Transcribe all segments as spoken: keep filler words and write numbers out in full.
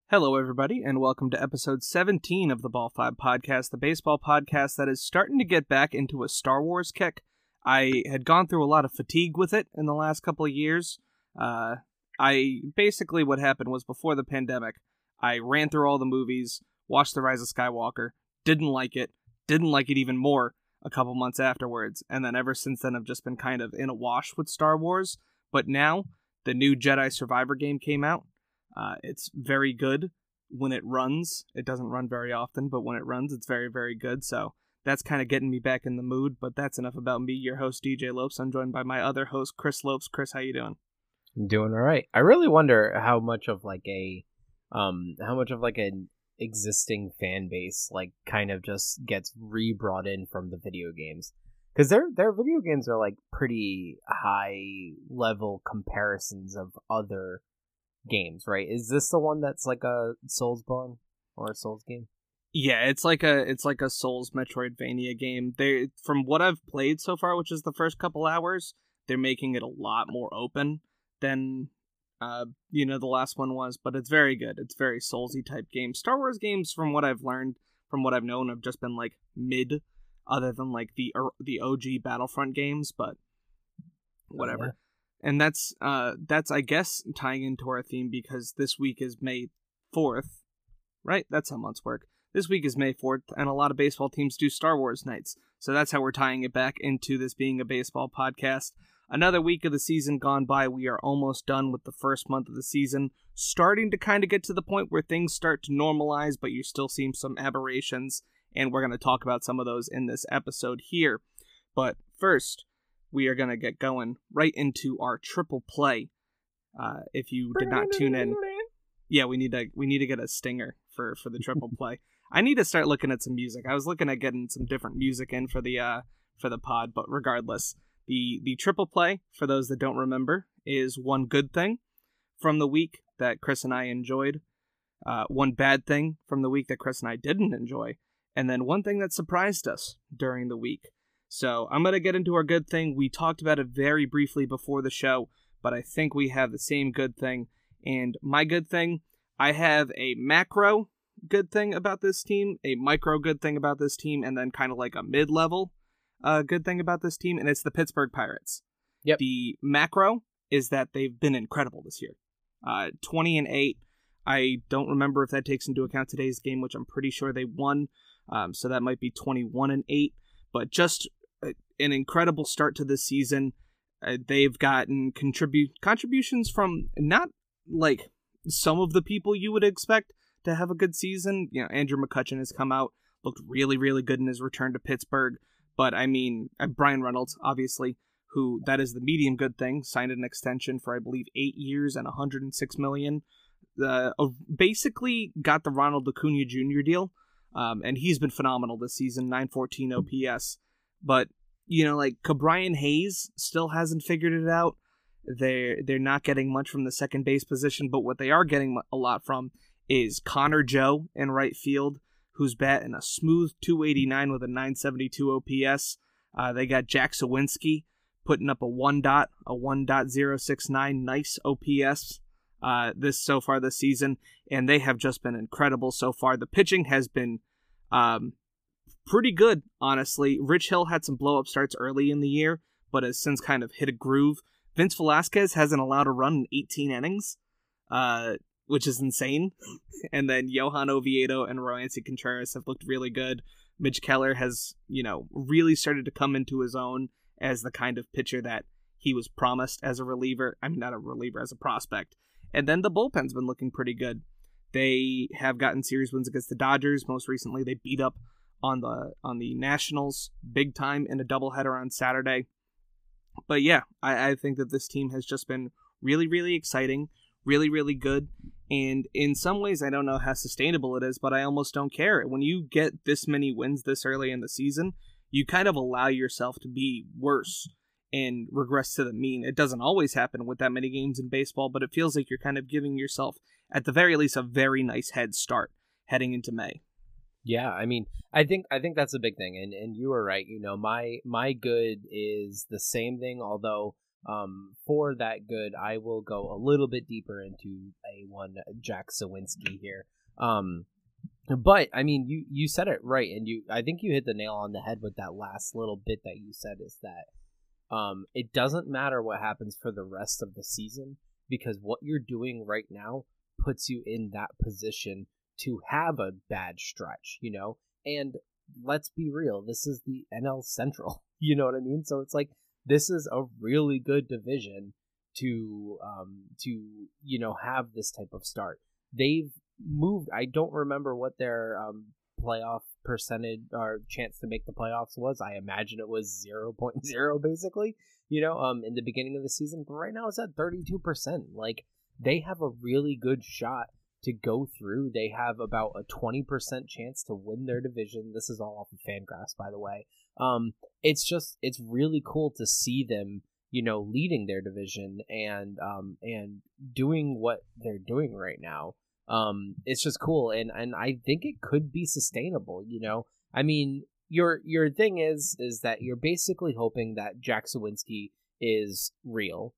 Hello, everybody, and welcome to episode seventeen of the Ball five podcast, the baseball podcast that is starting to get back into a Star Wars kick. I had gone through a lot of fatigue with it in the last couple of years. Uh, I basically what happened was before the pandemic, I ran through all the movies, watched The Rise of Skywalker, didn't like it, didn't like it even more a couple months afterwards, and then ever since then I've just been kind of in a wash with Star Wars. But now the new Jedi Survivor game came out. Uh, it's very good when it runs. It doesn't run very often, but when it runs, it's very, very good. So that's kind of getting me back in the mood. But that's enough about me, your host, D J Lopes. I'm joined by my other host, Chris Lopes. Chris, how you doing? I'm doing all right. I really wonder how much of like a, um, how much of like an existing fan base like kind of just gets re-brought in from the video games. Because their their video games are like pretty high level comparisons of other games, right? Is this the one that's like a Soulsborne or a Souls game? Yeah, it's like a it's like a Souls Metroidvania game. They from what I've played so far, which is the first couple hours, they're making it a lot more open than uh you know the last one was, but it's very good. It's very Soulsy type game. Star Wars games, from what I've learned, from what I've known, have just been like mid, other than like the the O G Battlefront games, but whatever. Oh, yeah. And that's, uh, that's I guess, tying into our theme because this week is May fourth, right? That's how months work. This week is May fourth, and a lot of baseball teams do Star Wars nights. So that's how we're tying it back into this being a baseball podcast. Another week of the season gone by. We are almost done with the first month of the season, starting to kind of get to the point where things start to normalize, but you're still seeing some aberrations, and we're going to talk about some of those in this episode here. But first, we are going to get going right into our triple play. Uh, if you did not tune in, yeah, we need to we need to get a stinger for, for the triple play. I need to start looking at some music. I was looking at getting some different music in for the uh, for the pod, but regardless, the the triple play, for those that don't remember, is one good thing from the week that Chris and I enjoyed, uh, one bad thing from the week that Chris and I didn't enjoy, and then one thing that surprised us during the week. So I'm going to get into our good thing. We talked about it very briefly before the show, but I think we have the same good thing. And my good thing, I have a macro good thing about this team, a micro good thing about this team, and then kind of like a mid-level uh, good thing about this team, and it's the Pittsburgh Pirates. Yep. The macro is that they've been incredible this year. Uh, twenty and eight. I don't remember if that takes into account today's game, which I'm pretty sure they won. Um, so that might be twenty-one and eight. But just an incredible start to this season. Uh, they've gotten contribute contributions from not like some of the people you would expect to have a good season. You know, Andrew McCutchen has come out, looked really, really good in his return to Pittsburgh. But I mean, uh, Brian Reynolds, obviously, who that is the medium good thing, signed an extension for I believe eight years and one hundred six million dollars. Uh, basically got the Ronald Acuna Junior deal, um, and he's been phenomenal this season, nine fourteen O P S. But, you know, like, Ke'Bryan Hayes still hasn't figured it out. They're, they're not getting much from the second base position, but what they are getting a lot from is Connor Joe in right field, who's batting a smooth two eighty-nine with a nine seventy-two O P S. Uh, they got Jack Sawinski putting up a one dot, a one point oh six nine, nice O P S uh, this so far this season, and they have just been incredible so far. The pitching has been Um, pretty good, honestly. Rich Hill had some blow-up starts early in the year, but has since kind of hit a groove. Vince Velasquez hasn't allowed a run in eighteen innings, uh, which is insane. And then Johan Oviedo and Roansy Contreras have looked really good. Mitch Keller has, you know, really started to come into his own as the kind of pitcher that he was promised as a reliever. I mean, not a reliever, as a prospect. And then the bullpen's been looking pretty good. They have gotten series wins against the Dodgers. Most recently, they beat up on the on the Nationals big time in a doubleheader on Saturday. But yeah, I, I think that this team has just been really, really exciting, really, really good. And in some ways, I don't know how sustainable it is, but I almost don't care. When you get this many wins this early in the season, you kind of allow yourself to be worse and regress to the mean. It doesn't always happen with that many games in baseball, but it feels like you're kind of giving yourself, at the very least, a very nice head start heading into May. Yeah, I mean, I think I think that's a big thing, and and you were right. You know, my my good is the same thing, although um, for that good, I will go a little bit deeper into a one Jack Suwinski here. Um, but I mean, you you said it right, and you I think you hit the nail on the head with that last little bit that you said is that um, it doesn't matter what happens for the rest of the season, because what you're doing right now puts you in that position to have a bad stretch, you know? And let's be real, this is the N L Central, you know what I mean? So it's like, this is a really good division to, um, to, you know, have this type of start. They've moved, I don't remember what their, um, playoff percentage or chance to make the playoffs was. I imagine it was zero point zero basically, you know, um, in the beginning of the season, but right now it's at thirty-two percent. Like, they have a really good shot to go through. They have about a twenty percent chance to win their division. This is all off of Fangraphs, by the way. Um, it's just, it's really cool to see them, you know, leading their division and, um, and doing what they're doing right now. Um, it's just cool. And, and I think it could be sustainable, you know, I mean, your, your thing is, is that you're basically hoping that Jack Suwinski is real.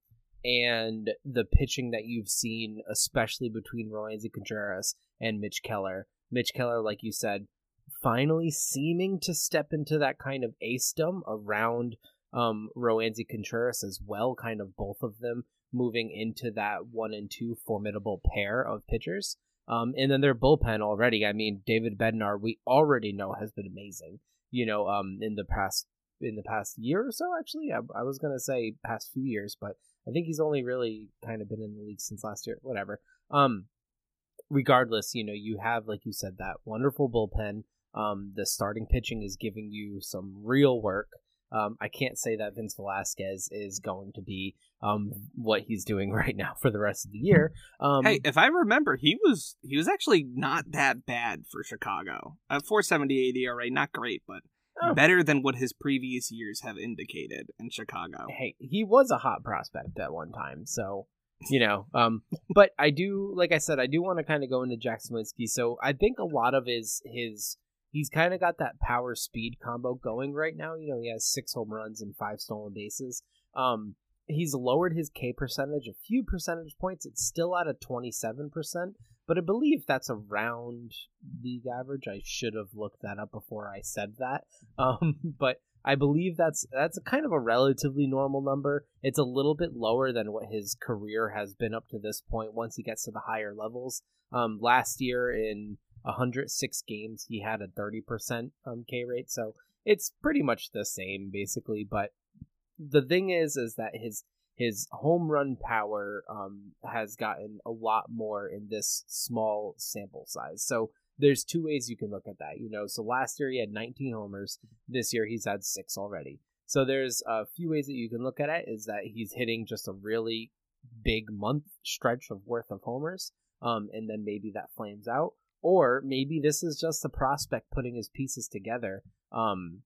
And the pitching that you've seen, especially between Roansy Contreras and Mitch Keller. Mitch Keller, like you said, finally seeming to step into that kind of acedom around um, Roansy Contreras as well, kind of both of them moving into that one and two formidable pair of pitchers. Um, and then their bullpen already, I mean, David Bednar, we already know has been amazing, you know, um, in the past in the past year or so, actually. I, I was going to say past few years, but I think he's only really kind of been in the league since last year, whatever. Um, regardless, you know, you have, like you said, that wonderful bullpen. Um, the starting pitching is giving you some real work. Um, I can't say that Vince Velasquez is going to be um, what he's doing right now for the rest of the year. Um, hey, if I remember, he was he was actually not that bad for Chicago. A four seventy-eight E R A, not great, but oh. better than what his previous years have indicated in Chicago. Hey, he was a hot prospect at one time, so, you know. Um, but I do, like I said, I do want to kind of go into Jack Suwinski. So I think a lot of his his he's kind of got that power speed combo going right now. You know, he has six home runs and five stolen bases. Um, he's lowered his K percentage a few percentage points. It's still at a twenty-seven percent, but I believe that's around league average. I should have looked that up before I said that. Um, but I believe that's that's a kind of a relatively normal number. It's a little bit lower than what his career has been up to this point once he gets to the higher levels. Um, last year in one hundred six games, he had a thirty percent um, K rate, so it's pretty much the same basically. But the thing is, is that his his home run power um, has gotten a lot more in this small sample size. So there's two ways you can look at that, you know. So last year he had nineteen homers. This year he's had six already. So there's a few ways that you can look at it. Is that he's hitting just a really big month stretch of worth of homers, um, and then maybe that flames out. Or maybe this is just a prospect putting his pieces together. Um,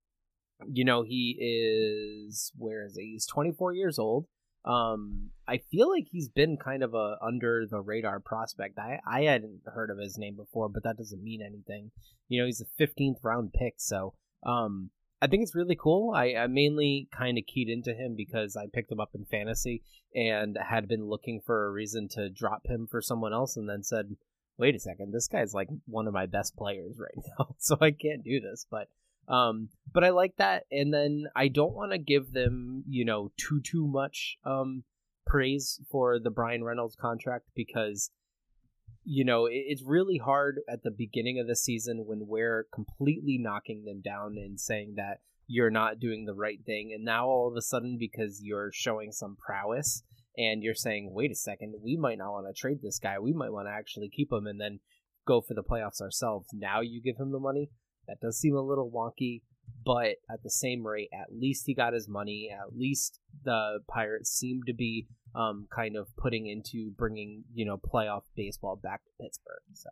you know, he is, where is he? He's twenty-four years old. Um, I feel like he's been kind of a under the radar prospect. I, I hadn't heard of his name before, but that doesn't mean anything. You know, he's a fifteenth round pick. So, um, I think it's really cool. I, I mainly kind of keyed into him because I picked him up in fantasy and had been looking for a reason to drop him for someone else, and then said, wait a second, this guy's like one of my best players right now, so I can't do this. But um, but I like that, and then I don't want to give them, you know, too too much um praise for the Brian Reynolds contract, because, you know, it, it's really hard at the beginning of the season when we're completely knocking them down and saying that you're not doing the right thing, and now all of a sudden, because you're showing some prowess and you're saying, wait a second, we might not want to trade this guy, we might want to actually keep him and then go for the playoffs ourselves, now you give him the money. That does seem a little wonky, but at the same rate, at least he got his money. At least the Pirates seem to be um, kind of putting into bringing, you know, playoff baseball back to Pittsburgh. So,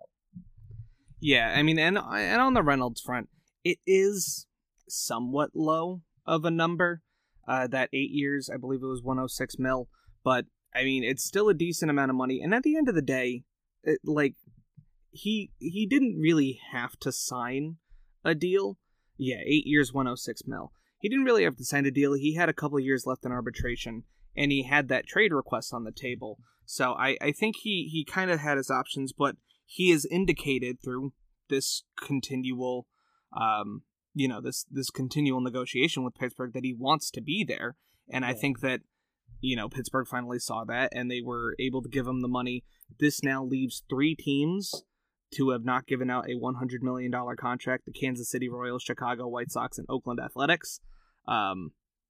yeah, I mean, and and on the Reynolds front, it is somewhat low of a number. Uh, that eight years, I believe it was one hundred six mil, but I mean, it's still a decent amount of money. And at the end of the day, it, like he he didn't really have to sign a deal. Yeah, eight years, one hundred six mil. He didn't really have to sign a deal. He had a couple of years left in arbitration, and he had that trade request on the table. So I, I think he, he kind of had his options, but he has indicated through this continual, um, you know, this this continual negotiation with Pittsburgh that he wants to be there. And I Yeah. think that, you know, Pittsburgh finally saw that, and they were able to give him the money. This now leaves three teams to have not given out a one hundred million dollars contract: the Kansas City Royals, Chicago White Sox, and Oakland Athletics. Um,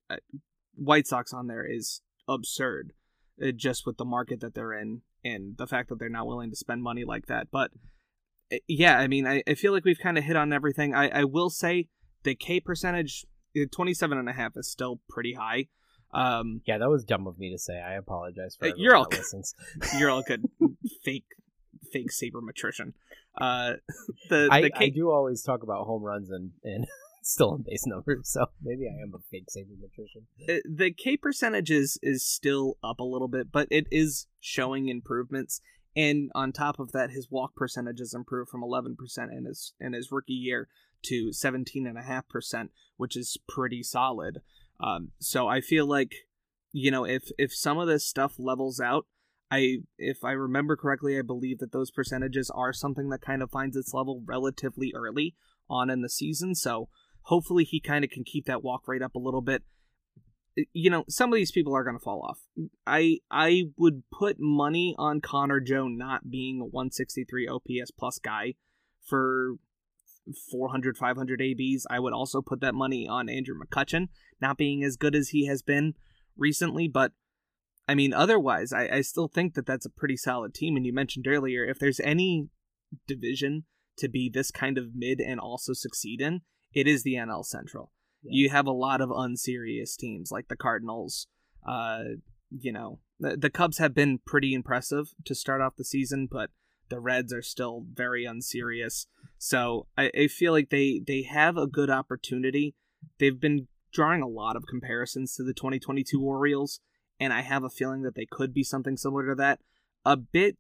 White Sox on there is absurd, uh, just with the market that they're in and the fact that they're not willing to spend money like that. But uh, yeah, I mean, I, I feel like we've kind of hit on everything. I, I will say the K percentage, twenty-seven and a half, is still pretty high. Um, Yeah, that was dumb of me to say. I apologize for Uh, everyone you're all that good. listens. you're all good. fake, fake sabermetrician. Uh, the I, the K- I do always talk about home runs and, and stolen base numbers, so maybe I am a fake sabermetrician. uh, the K percentage is is still up a little bit, but it is showing improvements. And on top of that, his walk percentage has improved from eleven percent in his in his rookie year to seventeen and a half percent, which is pretty solid. Um, so I feel like, you know, if if some of this stuff levels out, I if I remember correctly, I believe that those percentages are something that kind of finds its level relatively early on in the season. So hopefully he kind of can keep that walk rate up a little bit. You know, some of these people are going to fall off. I I would put money on Connor Joe not being a one sixty-three O P S plus guy for four hundred, five hundred A Bs. I would also put that money on Andrew McCutchen not being as good as he has been recently. But, I mean, otherwise, I, I still think that that's a pretty solid team. And you mentioned earlier, if there's any division to be this kind of mid and also succeed in, it is the N L Central. Yeah. You have a lot of unserious teams like the Cardinals. Uh, you know, the, the Cubs have been pretty impressive to start off the season, but the Reds are still very unserious. So I, I feel like they, they have a good opportunity. They've been drawing a lot of comparisons to the twenty twenty-two Orioles, and I have a feeling that they could be something similar to that. A bit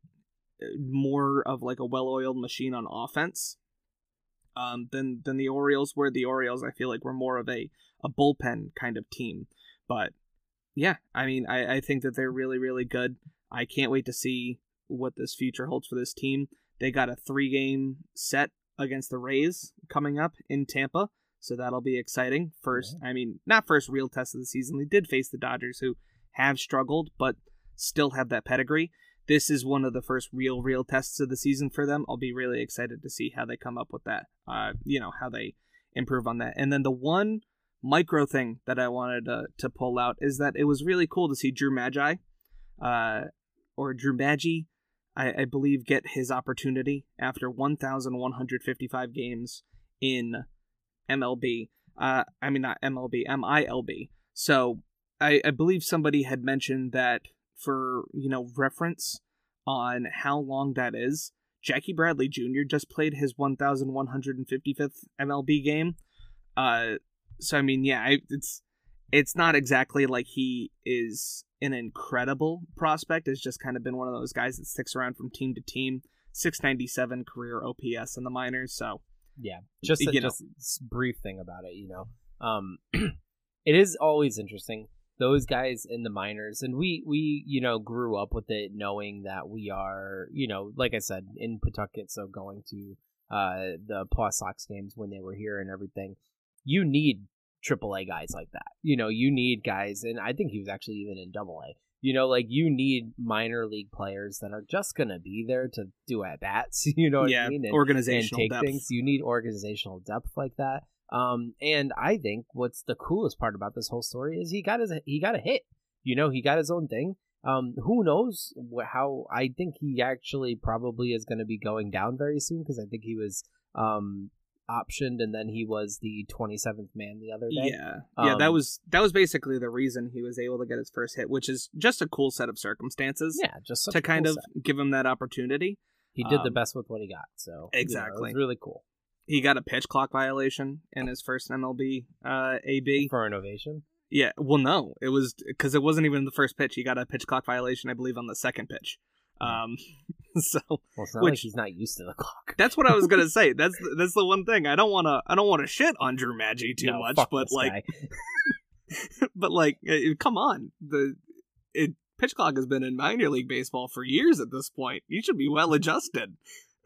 more of like a well-oiled machine on offense um, than than the Orioles were. The Orioles, I feel like, were more of a, a bullpen kind of team. But yeah, I mean, I, I think that they're really, really good. I can't wait to see what this future holds for this team. They got a three-game set against the Rays coming up in Tampa, so that'll be exciting. First, yeah. I mean, not first real test of the season. They did face the Dodgers, who have struggled, but still have that pedigree. This is one of the first real, real tests of the season for them. I'll be really excited to see how they come up with that, uh, you know, how they improve on that. And then the one micro thing that I wanted to, to pull out is that it was really cool to see Drew Magi, uh, or Drew Maggi, I, I believe, get his opportunity after one thousand one hundred fifty-five games in M L B. Uh, I mean, not M L B, M I L B. So I, I believe somebody had mentioned that for, you know, reference on how long that is, Jackie Bradley Junior just played his one thousand one hundred fifty-fifth M L B game. Uh, so, I mean, yeah, I, it's it's not exactly like he is an incredible prospect. It's just kind of been one of those guys that sticks around from team to team. six ninety-seven career O P S in the minors, so... Yeah, just a just brief thing about it, you know. Um, it is always interesting. Those guys in the minors, and we, we, you know, grew up with it knowing that we are, you know, like I said, in Pawtucket, so going to uh, the Paw Sox games when they were here and everything. You need triple A guys like that. You know, you need guys, and I think he was actually even in double A. You know, like, you need minor league players that are just going to be there to do at-bats, you know what yeah, I mean? And, organizational and take depth. things. You need organizational depth like that. Um, and I think what's the coolest part about this whole story is he got his he got a hit. You know, he got his own thing. Um, who knows wh- how? I think he actually probably is going to be going down very soon because I think he was um optioned and then he was the twenty-seventh man the other day. Yeah, yeah, um, that was that was basically the reason he was able to get his first hit, which is just a cool set of circumstances. Yeah, just to kind cool of set. give him that opportunity. He did um, the best with what he got. So exactly, you know, it was really cool. He got a pitch clock violation in his first M L B uh, A B. For an ovation? Yeah, well, no. It was because it wasn't even the first pitch. He got a pitch clock violation, I believe, on the second pitch. Um, so, well, it's not which, like he's not used to the clock. That's what I was gonna say. That's that's the one thing I don't want to. I don't want to shit on Drew Maggi too no, much, fuck but this like, guy. but like, come on, the it, pitch clock has been in minor league baseball for years at this point. You should be well adjusted.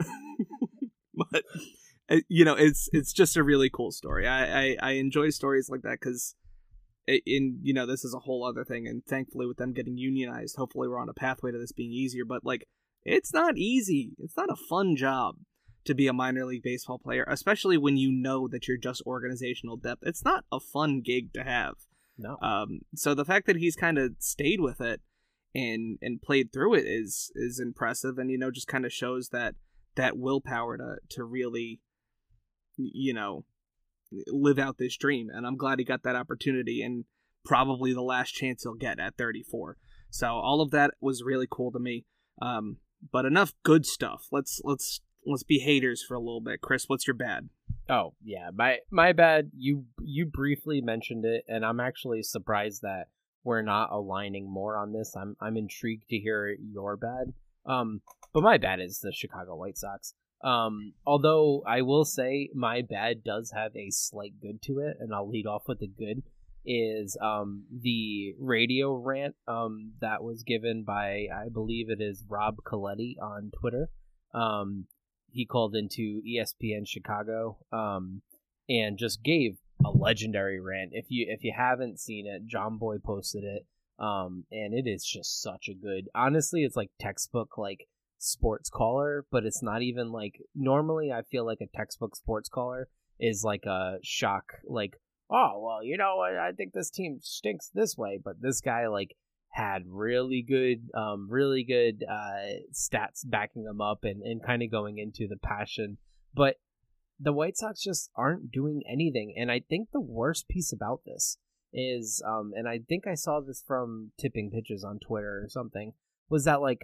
But you know, it's it's just a really cool story. I I, I enjoy stories like that because, in you know, this is a whole other thing, and thankfully with them getting unionized, hopefully we're on a pathway to this being easier. But like, it's not easy. It's not a fun job to be a minor league baseball player, especially when you know that you're just organizational depth. It's not a fun gig to have. No. Um. So the fact that he's kind of stayed with it and and played through it is is impressive, and you know, just kind of shows that that willpower to to really, you know, live out this dream. And I'm glad he got that opportunity, and probably the last chance he'll get at thirty-four. So all of that was really cool to me. Um. But enough good stuff. Let's let's let's be haters for a little bit. Chris, what's your bad? Oh, yeah, my my bad. You you briefly mentioned it, and I'm actually surprised that we're not aligning more on this. I'm I'm intrigued to hear your bad. Um, but my bad is the Chicago White Sox. Um, although I will say my bad does have a slight good to it, and I'll lead off with the good. Is um the radio rant um that was given by, I believe it is Rob Coletti on Twitter. Um. He called into E S P N Chicago um, and just gave a legendary rant. If you if you haven't seen it, John Boy posted it, um, and it is just such a good. Honestly, it's like textbook like sports caller, but it's not even like. Normally, I feel like a textbook sports caller is like a shock, like, oh well, you know, I, I think this team stinks this way, but this guy like. Had really good, um, really good uh, stats backing them up, and, and kind of going into the passion. But the White Sox just aren't doing anything. And I think the worst piece about this is, um, and I think I saw this from Tipping Pitches on Twitter or something, was that like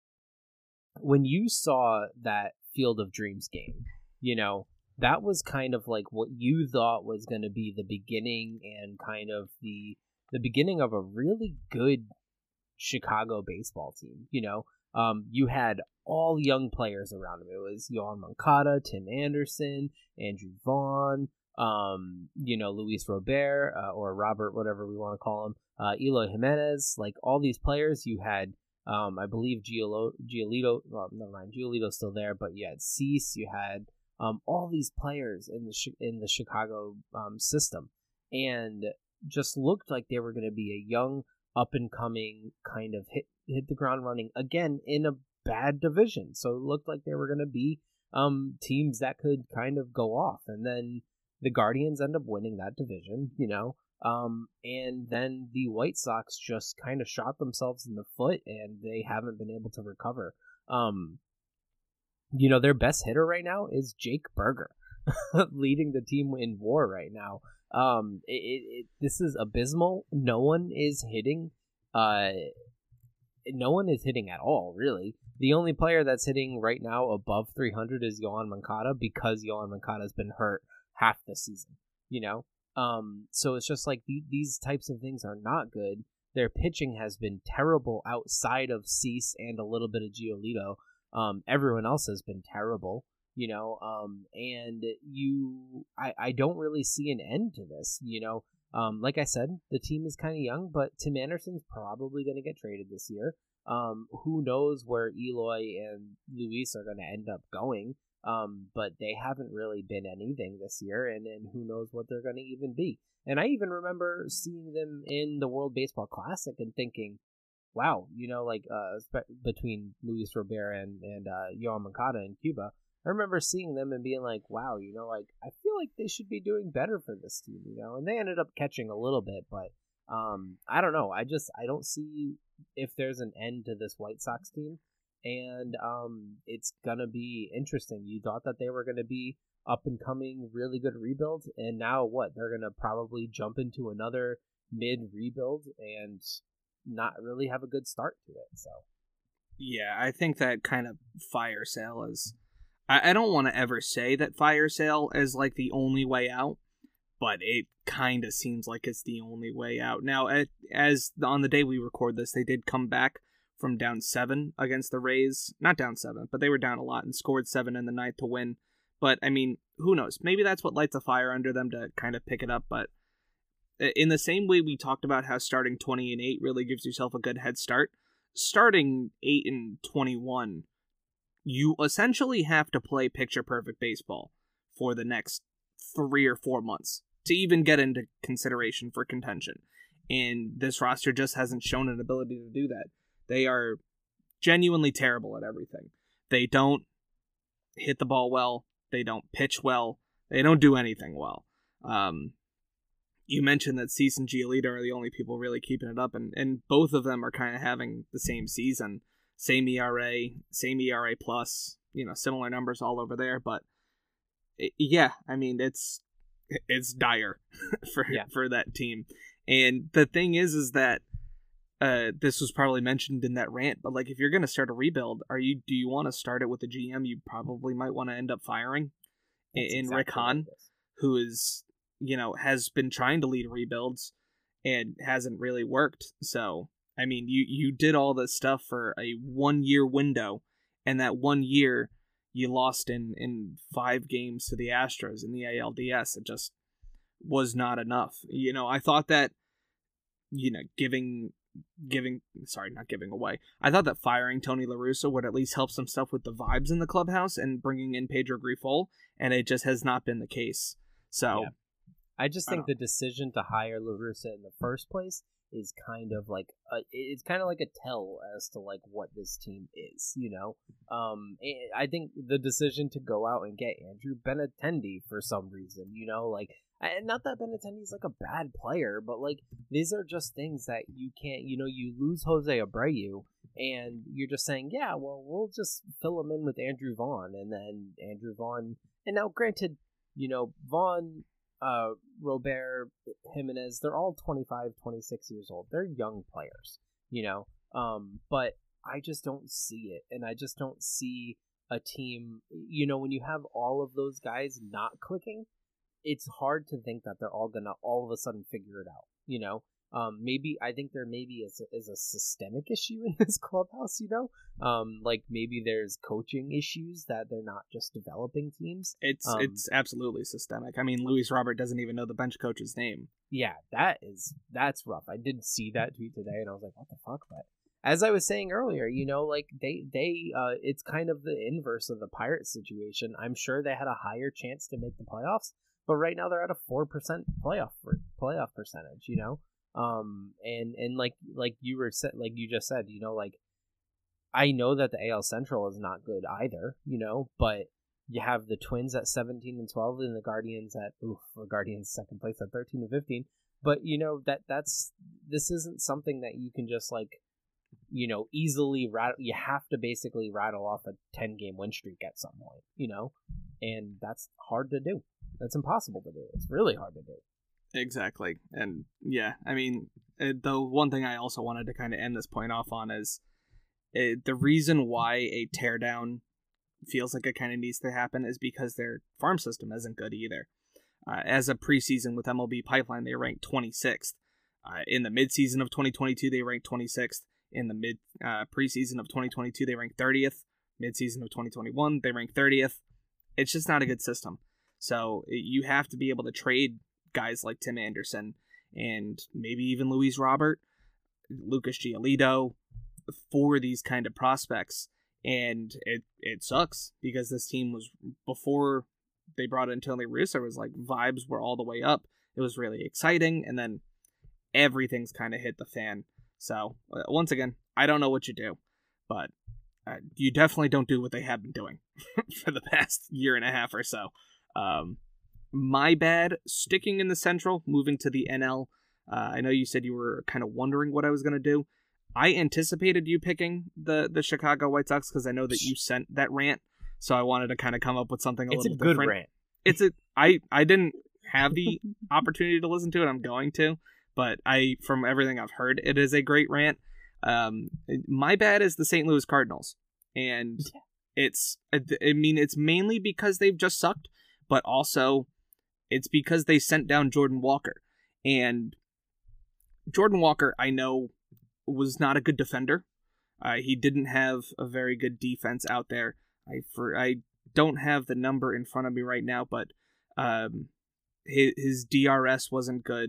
when you saw that Field of Dreams game, you know, that was kind of like what you thought was going to be the beginning and kind of the the beginning of a really good Chicago baseball team. You know, um, you had all young players around him. It was Yoan Moncada, Tim Anderson, Andrew Vaughn, um, you know, Luis Robert, uh, or Robert, whatever we want to call him, uh, Eloy Jimenez, like all these players. You had, um, I believe, Giolo- Giolito, well, never mind, Giolito's still there, but you had Cease, you had um, all these players in the in the Chicago um, system, and just looked like they were going to be a young, up-and-coming kind of hit hit the ground running, again, in a bad division. So it looked like they were going to be um, teams that could kind of go off. And then the Guardians end up winning that division, you know, um, and then the White Sox just kind of shot themselves in the foot, and they haven't been able to recover. Um, you know, their best hitter right now is Jake Berger, leading the team in WAR right now. Um, it, it, it this is abysmal. No one is hitting. Uh, no one is hitting at all, really. The only player that's hitting right now above three hundred is Yoan Moncada, because Yoan Moncada has been hurt half the season. You know, um, so it's just like the, these types of things are not good. Their pitching has been terrible outside of Cease and a little bit of Giolito. Um, everyone else has been terrible. You know, um, and you, I, I don't really see an end to this, you know. Um, like I said, the team is kind of young, but Tim Anderson's probably going to get traded this year. Um, who knows where Eloy and Luis are going to end up going, um, but they haven't really been anything this year, and, and who knows what they're going to even be. And I even remember seeing them in the World Baseball Classic and thinking, wow, you know, like uh, spe- between Luis Robert and, and uh, Yoan Moncada in Cuba, I remember seeing them and being like, wow, you know, like, I feel like they should be doing better for this team, you know, and they ended up catching a little bit, but um, I don't know. I just, I don't see if there's an end to this White Sox team, and um, it's going to be interesting. You thought that they were going to be up and coming, really good rebuild, and now what? They're going to probably jump into another mid rebuild and not really have a good start to it, so. Yeah, I think that kind of fire sale is... I don't want to ever say that fire sale is like the only way out, but it kind of seems like it's the only way out. Now, as on the day we record this, they did come back from down seven against the Rays. Not down seven, but they were down a lot and scored seven in the ninth to win. But, I mean, who knows? Maybe that's what lights a fire under them to kind of pick it up. But in the same way we talked about how starting twenty and eight really gives yourself a good head start, starting eight and twenty-one, you essentially have to play picture perfect baseball for the next three or four months to even get into consideration for contention. And this roster just hasn't shown an ability to do that. They are genuinely terrible at everything. They don't hit the ball well. They don't pitch well. They don't do anything well. Um, you mentioned that Cease and Giolito are the only people really keeping it up, and, and both of them are kind of having the same season, same E R A, same E R A plus, you know, similar numbers all over there. But it, yeah, I mean, it's it's dire for yeah. for that team. And the thing is, is that uh, this was probably mentioned in that rant, but like if you're going to start a rebuild, are you do you want to start it with a G M you probably might want to end up firing That's in exactly Rick Hahn, who is, you know, has been trying to lead rebuilds and hasn't really worked. So, I mean, you, you did all this stuff for a one year window, and that one year you lost in, in five games to the Astros in the A L D S. It just was not enough. You know, I thought that, you know, giving, giving, sorry, not giving away. I thought that firing Tony La Russa would at least help some stuff with the vibes in the clubhouse and bringing in Pedro Grifol, and it just has not been the case. So, yeah. I just think I the decision to hire La Russa in the first place is kind of like a, it's kind of like a tell as to like what this team is, you know. Um, I think the decision to go out and get Andrew Benintendi for some reason, you know, like. And not that Benintendi's like a bad player, but like these are just things that you can't, you know, you lose Jose Abreu and you're just saying, yeah, well, we'll just fill him in with Andrew Vaughn, and then Andrew Vaughn. And now, granted, you know, Vaughn, uh, Robert, Jimenez, they're all twenty-five, twenty-six years old. They're young players, you know, um, but I just don't see it. And I just don't see a team, you know, when you have all of those guys not clicking, it's hard to think that they're all gonna all of a sudden figure it out, you know. Um, maybe I think there maybe is a, is a systemic issue in this clubhouse, you know. Um, like maybe there's coaching issues that they're not just developing teams. It's um, it's absolutely systemic. I mean, Luis Robert doesn't even know the bench coach's name. Yeah, that is that's rough. I did see that tweet today, and I was like, what the fuck? But as I was saying earlier, you know, like they they uh, it's kind of the inverse of the Pirates situation. I'm sure they had a higher chance to make the playoffs. But right now they're at a four percent playoff playoff percentage, you know, um, and and like like you were like you just said, you know, like I know that the A L Central is not good either, you know, but you have the Twins at seventeen and twelve, and the Guardians at oof, the Guardians second place at thirteen and fifteen. But you know that that's this isn't something that you can just like, you know, easily rattle. You have to basically rattle off a ten game win streak at some point, you know, and that's hard to do. That's impossible to do. It's really hard to do. Exactly. And yeah, I mean, the one thing I also wanted to kind of end this point off on is uh, the reason why a teardown feels like it kind of needs to happen is because their farm system isn't good either. Uh, as a preseason with M L B Pipeline, they ranked twenty-sixth. Uh, in the midseason of twenty twenty-two, they ranked twenty-sixth. In the mid uh, preseason of twenty twenty-two, they ranked thirtieth. Midseason of twenty twenty-one, they ranked thirtieth. It's just not a good system. So you have to be able to trade guys like Tim Anderson and maybe even Luis Robert, Lucas Giolito for these kind of prospects. And it, it sucks because this team was, before they brought in Tony Russa, it was like vibes were all the way up. It was really exciting. And then everything's kind of hit the fan. So once again, I don't know what you do, but uh, you definitely don't do what they have been doing for the past year and a half or so. Um, my bad, sticking in the Central, moving to the N L. Uh, I know you said you were kind of wondering what I was going to do. I anticipated you picking the, the Chicago White Sox because I know that you sent that rant. So I wanted to kind of come up with something a it's little a good different. Rant. It's a, I, I didn't have the opportunity to listen to it. I'm going to, but I, from everything I've heard, it is a great rant. Um, my bad is the Saint Louis Cardinals. And it's, I mean, it's mainly because they've just sucked. But also, it's because they sent down Jordan Walker. And Jordan Walker, I know, was not a good defender. Uh, he didn't have a very good defense out there. I for I don't have the number in front of me right now, but um, his, his D R S wasn't good.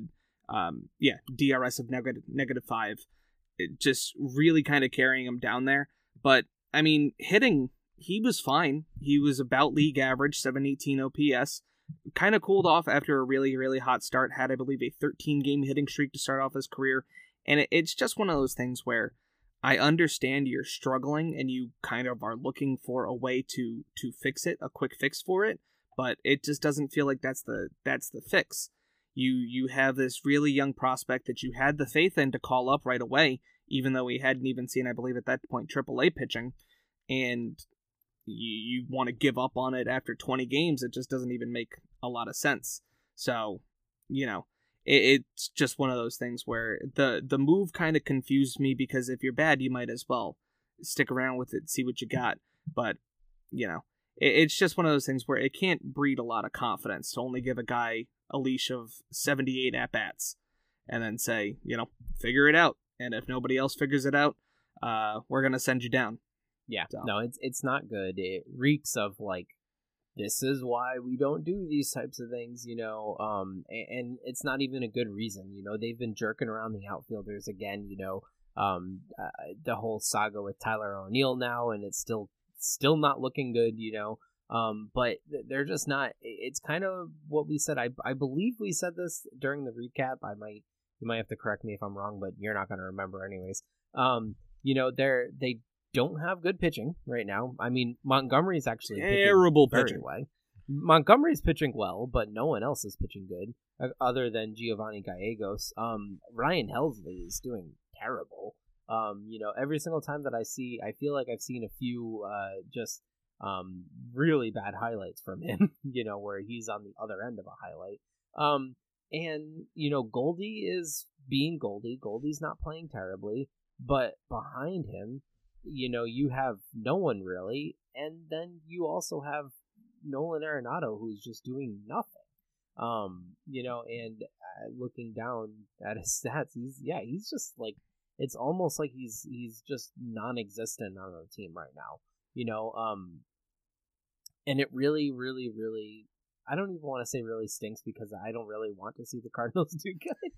Um, yeah, D R S of negative negative five, it just really kind of carrying him down there. But I mean, hitting, he was fine. He was about league average, seven eighteen O P S. Kind of cooled off after a really, really hot start. Had, I believe, a thirteen game hitting streak to start off his career. And it, it's just one of those things where I understand you're struggling and you kind of are looking for a way to to fix it, a quick fix for it, but it just doesn't feel like that's the that's the fix. You you have this really young prospect that you had the faith in to call up right away, even though we hadn't even seen, I believe at that point, triple A pitching, and you, you want to give up on it after twenty games. It just doesn't even make a lot of sense. So, you know, it, it's just one of those things where the, the move kind of confused me, because if you're bad, you might as well stick around with it, see what you got. But, you know, it, it's just one of those things where it can't breed a lot of confidence to only give a guy a leash of seventy-eight at-bats and then say, you know, figure it out. And if nobody else figures it out, uh, we're going to send you down. Yeah, so. no, it's it's not good. It reeks of, like, this is why we don't do these types of things, you know, um, and, and it's not even a good reason. You know, they've been jerking around the outfielders again, you know, um, uh, the whole saga with Tyler O'Neill now, and it's still still not looking good, you know. Um, but they're just not. It's kind of what we said. I I believe we said this during the recap. I might you might have to correct me if I'm wrong, but you're not going to remember anyways. Um, you know, they're they don't have good pitching right now. I mean, Montgomery's actually terrible pitching pitching. Very well. Montgomery's pitching well, but no one else is pitching good other than Giovanni Gallegos. Um, Ryan Helsley is doing terrible. Um, you know, every single time that I see, I feel like I've seen a few uh just. Um, really bad highlights from him, you know, where he's on the other end of a highlight. Um, and, you know, Goldie is being Goldie. Goldie's not playing terribly, but behind him, you know, you have no one really. And then you also have Nolan Arenado, who's just doing nothing. Um, you know, and uh, looking down at his stats, he's, yeah, he's just like, it's almost like he's, he's just non-existent on the team right now, you know, um, and it really, really, really, I don't even want to say really stinks, because I don't really want to see the Cardinals do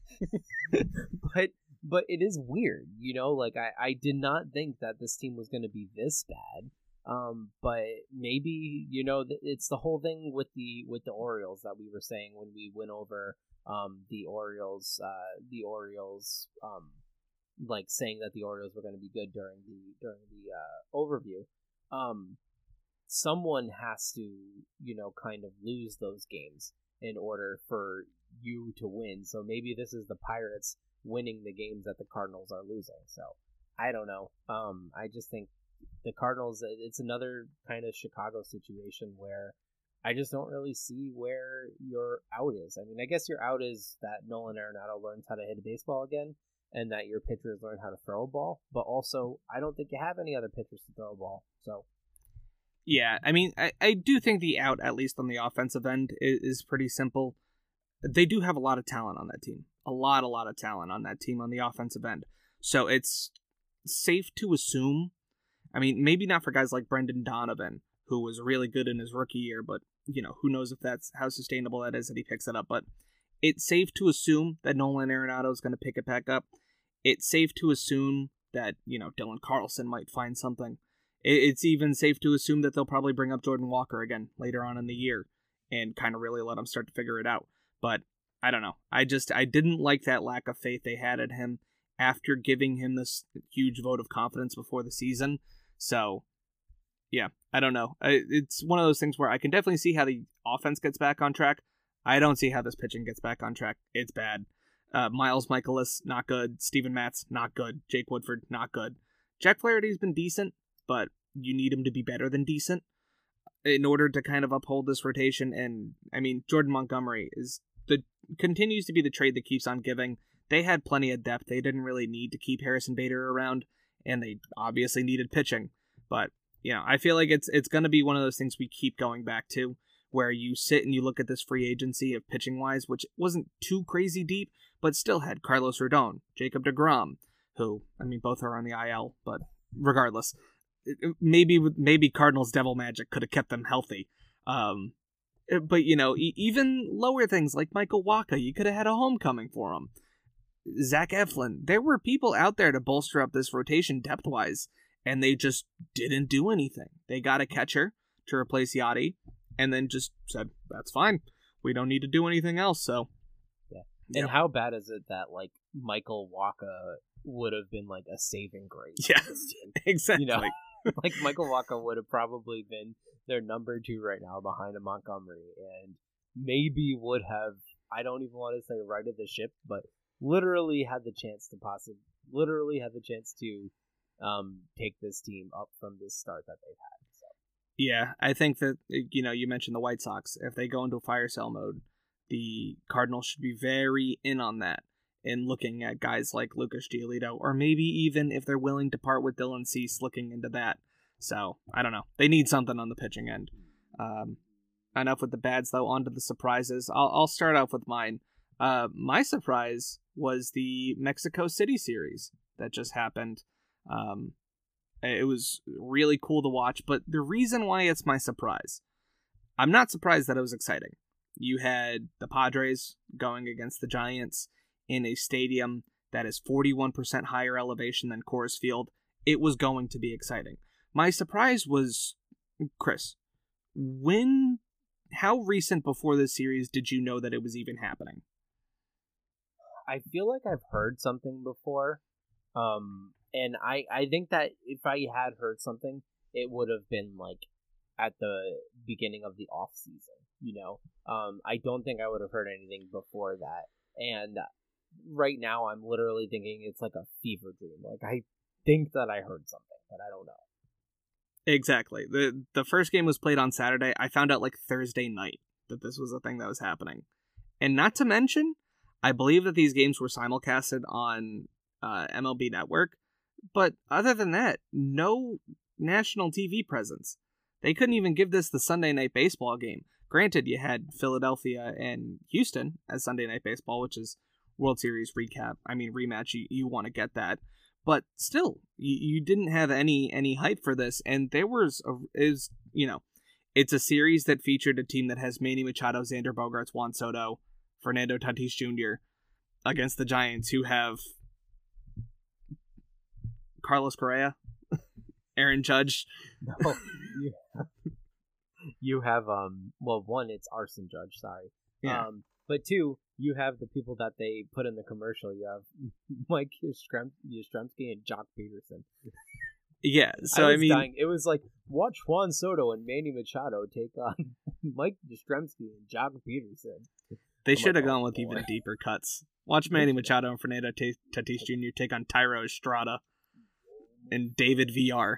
good. but but it is weird, you know, like I, I did not think that this team was going to be this bad. Um, but maybe, you know, it's the whole thing with the with the Orioles that we were saying when we went over um the Orioles, uh the Orioles, um like saying that the Orioles were going to be good during the during the uh, overview. Um. Someone has to, you know, kind of lose those games in order for you to win. So maybe this is the Pirates winning the games that the Cardinals are losing. So I don't know. Um, I just think the Cardinals, it's another kind of Chicago situation where I just don't really see where your out is. I mean, I guess your out is that Nolan Arenado learns how to hit a baseball again, and that your pitchers learn how to throw a ball. But also, I don't think you have any other pitchers to throw a ball. So. Yeah, I mean, I, I do think the out, at least on the offensive end, is, is pretty simple. They do have a lot of talent on that team. A lot, a lot of talent on that team on the offensive end. So it's safe to assume, I mean, maybe not for guys like Brendan Donovan, who was really good in his rookie year, but, you know, who knows if that's how sustainable that is that he picks it up. But it's safe to assume that Nolan Arenado is going to pick it back up. It's safe to assume that, you know, Dylan Carlson might find something. It's even safe to assume that they'll probably bring up Jordan Walker again later on in the year and kind of really let him start to figure it out. But I don't know. I just, I didn't like that lack of faith they had in him after giving him this huge vote of confidence before the season. So, yeah, I don't know. It's one of those things where I can definitely see how the offense gets back on track. I don't see how this pitching gets back on track. It's bad. Uh, Miles Michaelis, not good. Steven Matz, not good. Jake Woodford, not good. Jack Flaherty's been decent, but you need him to be better than decent in order to kind of uphold this rotation. And I mean, Jordan Montgomery is the continues to be the trade that keeps on giving. They had plenty of depth. They didn't really need to keep Harrison Bader around, and they obviously needed pitching. But you know, I feel like it's it's going to be one of those things we keep going back to, where you sit and you look at this free agency of pitching wise, which wasn't too crazy deep, but still had Carlos Rodon, Jacob deGrom, who I mean both are on the I L, but regardless. Maybe maybe Cardinals Devil Magic could have kept them healthy. Um, Uh, But, you know, e- even lower things like Michael Waka, you could have had a homecoming for him. Zach Eflin, there were people out there to bolster up this rotation depth-wise, and they just didn't do anything. They got a catcher to replace Yachty, and then just said, that's fine. We don't need to do anything else, so... Yeah. And yep. How bad is it that, like, Michael Waka would have been, like, a saving grace? Yeah, exactly. You know, like, Michael Waka would have probably been their number two right now behind a Montgomery, and maybe would have, I don't even want to say righted the ship, but literally had the chance to possibly, literally had the chance to um, take this team up from this start that they've had. So. Yeah, I think that, you know, you mentioned the White Sox. If they go into fire sale mode, the Cardinals should be very in on that and looking at guys like Lucas Giolito, or maybe even if they're willing to part with Dylan Cease, looking into that. So, I don't know. They need something on the pitching end. Um, enough with the bads, though. On to the surprises. I'll, I'll start off with mine. Uh, my surprise was the Mexico City series that just happened. Um, it was really cool to watch, but the reason why it's my surprise, I'm not surprised that it was exciting. You had the Padres going against the Giants in a stadium that is forty-one percent higher elevation than Coors Field. It was going to be exciting. My surprise was, Chris, when, how recent before this series did you know that it was even happening? I feel like I've heard something before, um, and I, I think that if I had heard something, it would have been, like, at the beginning of the off season, you know? Um, I don't think I would have heard anything before that, and right now I'm literally thinking it's like a fever dream. Like, I think that I heard something, but I don't know. Exactly. The The first game was played on Saturday. I found out, like, Thursday night that this was a thing that was happening. And not to mention, I believe that these games were simulcasted on uh, M L B Network, but other than that, no national T V presence. They couldn't even give this the Sunday Night Baseball game. Granted, you had Philadelphia and Houston as Sunday Night Baseball, which is World Series recap. I mean, rematch, you, you want to get that. But still, you, you didn't have any any hype for this, and there was, a, is you know, it's a series that featured a team that has Manny Machado, Xander Bogaerts, Juan Soto, Fernando Tatis Junior against the Giants, who have Carlos Correa, Aaron Judge. No, you have, you have um. Well, one, it's Arson Judge. Sorry. Yeah. Um, but two, you have the people that they put in the commercial. You have Mike Yastrzemski and Jock Peterson. Yeah, so I, I mean, dying. It was like, watch Juan Soto and Manny Machado take on Mike Yastrzemski and Jock Peterson. They I'm should have like, gone oh, with boy. even deeper cuts. Watch Manny Machado and Fernando Tatis Junior take on Tyro Estrada and David V R.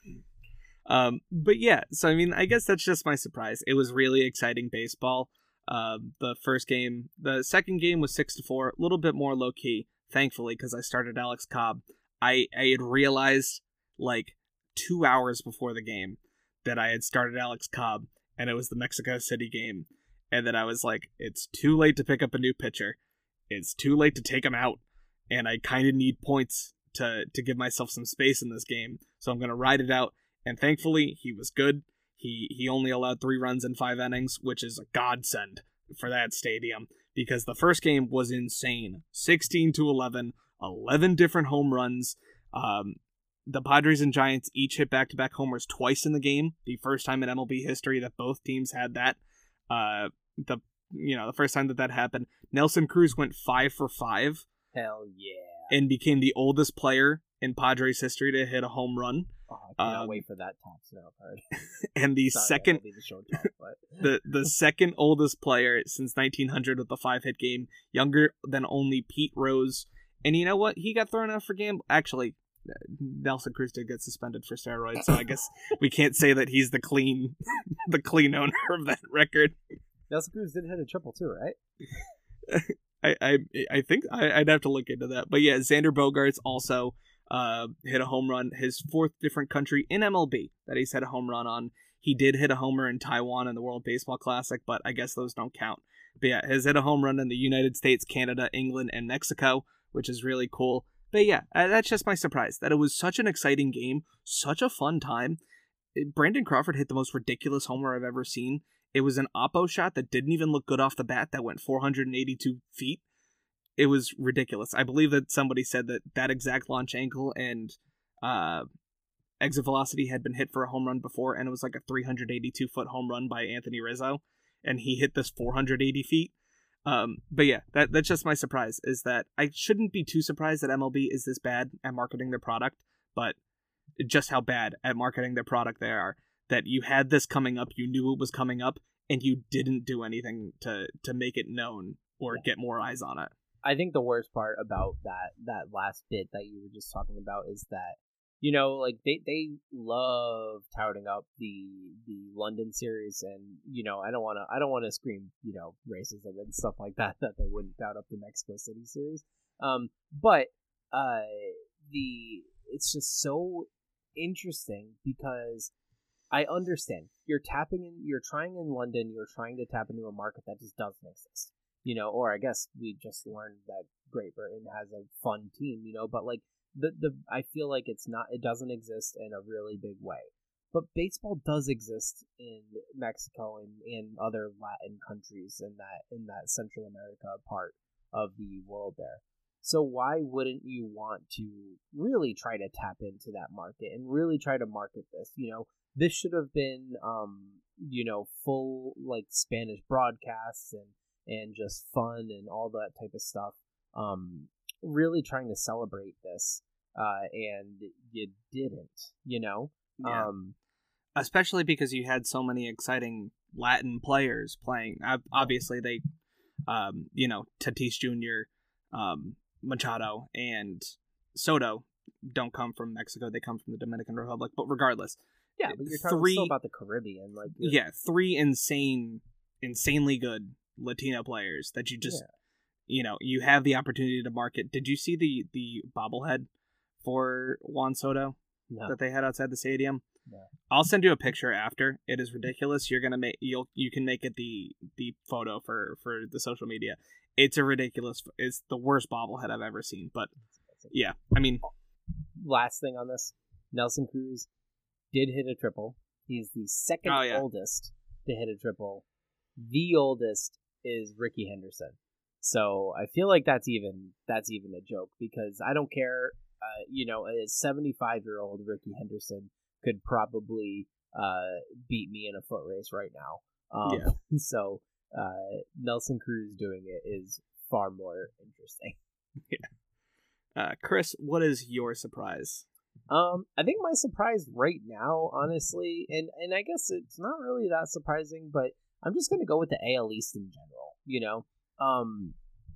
um, but yeah, so I mean, I guess that's just my surprise. It was really exciting baseball. Uh, the first game, the second game was six to four, a little bit more low key, thankfully, because I started Alex Cobb. I I had realized like two hours before the game that I had started Alex Cobb, and it was the Mexico City game, and then I was like, it's too late to pick up a new pitcher. It's too late to take him out, and I kind of need points to to give myself some space in this game, so I'm gonna ride it out. And thankfully, he was good. He he only allowed three runs in five innings, which is a godsend for that stadium, because the first game was insane. sixteen to eleven, eleven different home runs. Um, the Padres and Giants each hit back-to-back homers twice in the game. The first time in M L B history that both teams had that. Uh, the you know the first time that that happened. Nelson Cruz went five for five. Hell yeah! And became the oldest player in Padres history to hit a home run. Oh, I cannot um, wait for that top snow card. And the Sorry, second, the, short top, but... the the second oldest player since nineteen hundred with a five hit game, younger than only Pete Rose. And you know what? He got thrown out for gamble. Actually, Nelson Cruz did get suspended for steroids, so I guess we can't say that he's the clean, the clean owner of that record. Nelson Cruz did hit a triple too, right? I I I think I, I'd have to look into that, but yeah, Xander Bogaerts also uh, hit a home run, his fourth different country in M L B that he's hit a home run on. He did hit a homer in Taiwan in the World Baseball Classic, but I guess those don't count. But yeah, has hit a home run in the United States, Canada, England, and Mexico, which is really cool. But yeah, that's just my surprise, that it was such an exciting game, such a fun time. Brandon Crawford hit the most ridiculous homer I've ever seen. It was an oppo shot that didn't even look good off the bat that went four hundred eighty-two feet. It was ridiculous. I believe that somebody said that that exact launch angle and uh, exit velocity had been hit for a home run before, and it was like a three hundred eighty-two foot home run by Anthony Rizzo, and he hit this four hundred eighty feet. Um, but yeah, that that's just my surprise, is that I shouldn't be too surprised that M L B is this bad at marketing their product, but just how bad at marketing their product they are, that you had this coming up, you knew it was coming up, and you didn't do anything to, to make it known or get more eyes on it. I think the worst part about that that last bit that you were just talking about is that, you know, like they, they love touting up the the London series, and you know I don't want to I don't want to scream, you know, racism and stuff like that that they wouldn't tout up the Mexico City series, um, but uh, the it's just so interesting because I understand you're tapping in, you're trying in London, you're trying to tap into a market that just doesn't exist. You know, or I guess we just learned that Great Britain has a fun team, you know, but like the, the I feel like it's not, it doesn't exist in a really big way. But baseball does exist in Mexico and in other Latin countries in that in that Central America part of the world there. So why wouldn't you want to really try to tap into that market and really try to market this? You know, this should have been um, you know, full like Spanish broadcasts and and just fun and all that type of stuff, um, really trying to celebrate this, uh, and you didn't, you know? Yeah. Um, Especially because you had so many exciting Latin players playing. Obviously, they, um, you know, Tatis Junior, um, Machado, and Soto don't come from Mexico. They come from the Dominican Republic. But regardless. Yeah, but you're talking three, still about the Caribbean. like Yeah, three insane, insanely good Latino players that you just, yeah. you know, you have the opportunity to market. Did you see the the bobblehead for Juan Soto no. that they had outside the stadium? No. I'll send you a picture after. It is ridiculous. You're gonna make you'll you can make it the the photo for for the social media. It's a ridiculous. It's the worst bobblehead I've ever seen. But yeah, I mean, last thing on this, Nelson Cruz did hit a triple. He's the second oh, yeah. oldest to hit a triple. The oldest is Ricky Henderson. So I feel like that's even that's even a joke, because I don't care. Uh, you know, a seventy-five-year-old Ricky Henderson could probably uh, beat me in a foot race right now. Um, yeah. So uh, Nelson Cruz doing it is far more interesting. Yeah. Uh, Chris, what is your surprise? Um, I think my surprise right now, honestly, and, and I guess it's not really that surprising, but I'm just going to go with the A L East in general, you know? Um,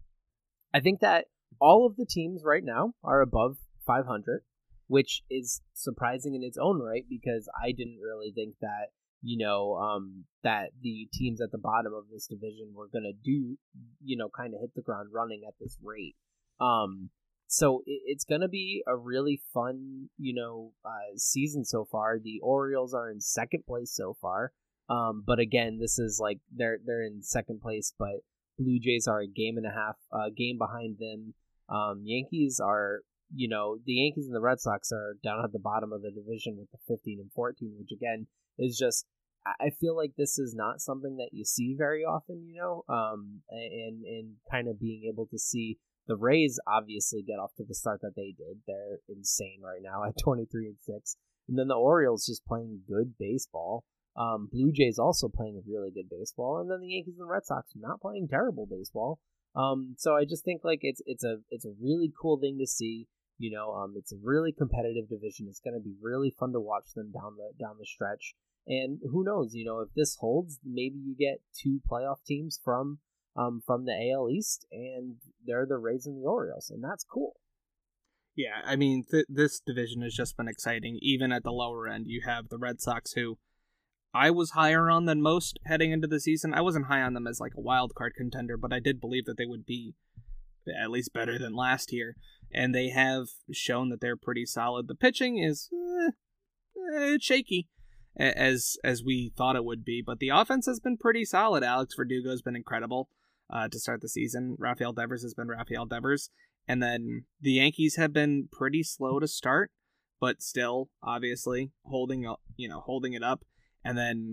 I think that all of the teams right now are above five hundred, which is surprising in its own right, because I didn't really think that, you know, um, that the teams at the bottom of this division were going to do, you know, kind of hit the ground running at this rate. Um, so it, it's going to be a really fun, you know, uh, season so far. The Orioles are in second place so far. Um, but again, this is like they're they're in second place, but Blue Jays are a game and a half uh, game behind them. Um, Yankees are, you know, the Yankees and the Red Sox are down at the bottom of the division with the fifteen and fourteen, which again is just, I feel like this is not something that you see very often, you know, um, and and kind of being able to see the Rays obviously get off to the start that they did. They're insane right now at twenty-three and six, and then the Orioles just playing good baseball. Um, Blue Jays also playing really good baseball, and then the Yankees and Red Sox not playing terrible baseball. Um, so I just think like it's it's a it's a really cool thing to see. You know, um, it's a really competitive division. It's going to be really fun to watch them down the down the stretch. And who knows? You know, if this holds, maybe you get two playoff teams from um from the A L East, and they're the Rays and the Orioles, and that's cool. Yeah, I mean, th- this division has just been exciting. Even at the lower end, you have the Red Sox, who I was higher on than most heading into the season. I wasn't high on them as like a wild card contender, but I did believe that they would be at least better than last year. And they have shown that they're pretty solid. The pitching is eh, it's shaky, as as we thought it would be, but the offense has been pretty solid. Alex Verdugo has been incredible uh, to start the season. Rafael Devers has been Rafael Devers. And then the Yankees have been pretty slow to start, but still, obviously, holding you know holding it up. And then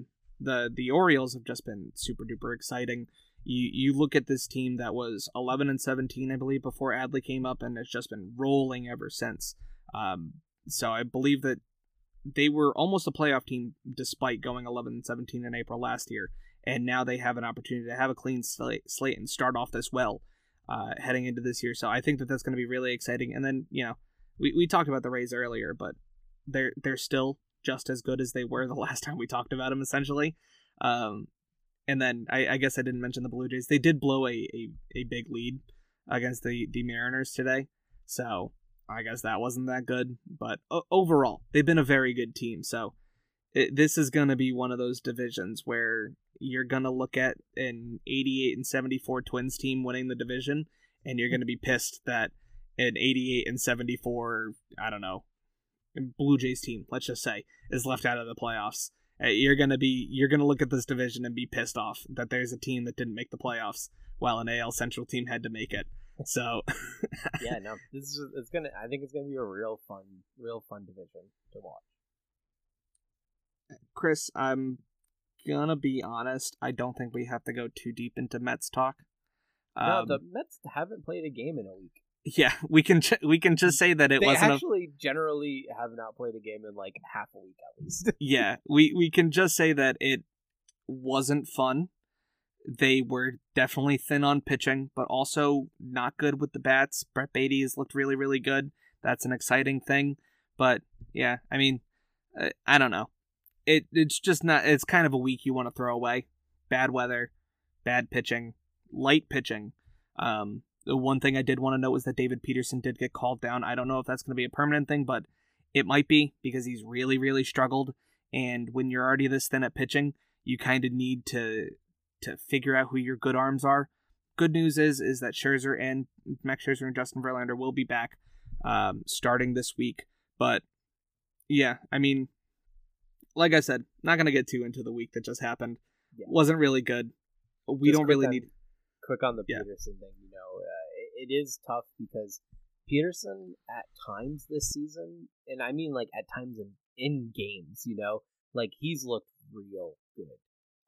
the the Orioles have just been super duper exciting. You you look at this team that was eleven and seventeen, I believe, before Adley came up, and it's just been rolling ever since. Um, so I believe that they were almost a playoff team despite going eleven and seventeen in April last year, and now they have an opportunity to have a clean slate, slate and start off this well uh, heading into this year. So I think that that's going to be really exciting. And then, you know, we, we talked about the Rays earlier, but they're they're still just as good as they were the last time we talked about them, essentially. Um, and then I, I guess I didn't mention the Blue Jays. They did blow a, a, a big lead against the, the Mariners today, so I guess that wasn't that good, but o- overall, they've been a very good team. So it, this is going to be one of those divisions where you're going to look at an eighty-eight and seventy-four Twins team winning the division, and you're going to be pissed that an eighty-eight and seventy-four, I don't know, Blue Jays team, let's just say, is left out of the playoffs. Uh, you're going to be, you're going to look at this division and be pissed off that there's a team that didn't make the playoffs while an A L Central team had to make it. So yeah, no, this is it's gonna. I think it's gonna be a real fun, real fun division to watch. Chris, I'm gonna be honest. I don't think we have to go too deep into Mets talk. Um, no, the Mets haven't played a game in a week. Yeah, we can ch- we can just say that it they wasn't. They actually a... generally have not played a game in like half a week at least. Yeah, we we can just say that it wasn't fun. They were definitely thin on pitching, but also not good with the bats. Brett Beatty has looked really, really good. That's an exciting thing. But, yeah, I mean, uh, I don't know. It It's just not, it's kind of a week you want to throw away. Bad weather, bad pitching, light pitching. Um, the one thing I did want to note was that David Peterson did get called down. I don't know if that's going to be a permanent thing, but it might be because he's really, really struggled. And when you're already this thin at pitching, you kind of need to... to figure out who your good arms are. Good news is is that Scherzer and Max Scherzer and Justin Verlander will be back um, starting this week. But yeah, I mean, like I said, not going to get too into the week that just happened. Yeah. Wasn't really good. We just don't really on, need... Quick on the yeah. Peterson thing, you know, uh, it, it is tough because Peterson at times this season, and I mean like at times in, in games, you know, like he's looked real good.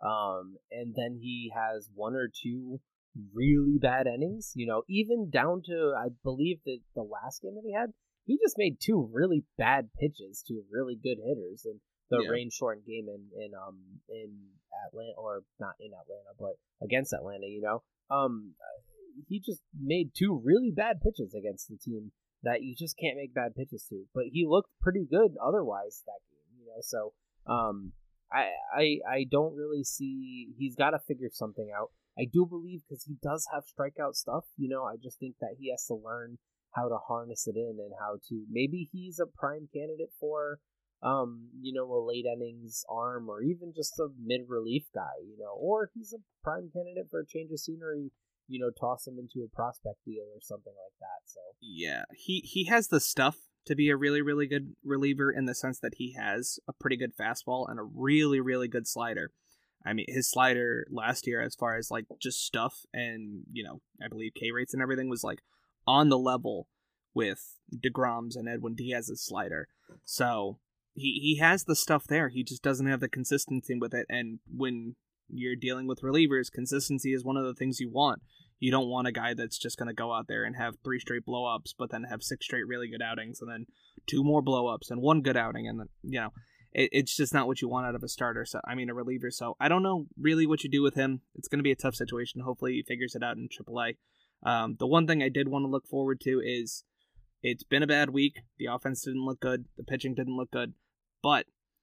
Um, and then he has one or two really bad innings, you know, even down to, I believe that the last game that he had, he just made two really bad pitches to really good hitters, and the yeah. rain shortened game in, in, um, in Atlanta, or not in Atlanta, but against Atlanta, you know, um, he just made two really bad pitches against the team that you just can't make bad pitches to, but he looked pretty good otherwise that game, you know, so, um, I, I I don't really see, he's got to figure something out. I do believe because he does have strikeout stuff, you know, I just think that he has to learn how to harness it in and how to, maybe he's a prime candidate for, um, you know, a late innings arm or even just a mid-relief guy, you know, or he's a prime candidate for a change of scenery, you know, toss him into a prospect deal or something like that, so. Yeah, he, he has the stuff to be a really, really good reliever in the sense that he has a pretty good fastball and a really, really good slider. I mean, his slider last year, as far as like just stuff and, you know, I believe K rates and everything, was like on the level with DeGrom's and Edwin Diaz's slider. So he, he has the stuff there. He just doesn't have the consistency with it. And when you're dealing with relievers, consistency is one of the things you want. You don't want a guy that's just going to go out there and have three straight blow-ups, but then have six straight really good outings, and then two more blow-ups and one good outing, and then, you know, it, it's just not what you want out of a starter. So I mean, a reliever. So I don't know really what you do with him. It's going to be a tough situation. Hopefully he figures it out in triple A. Um, the one thing I did want to look forward to is it's been a bad week. The offense didn't look good. The pitching didn't look good. But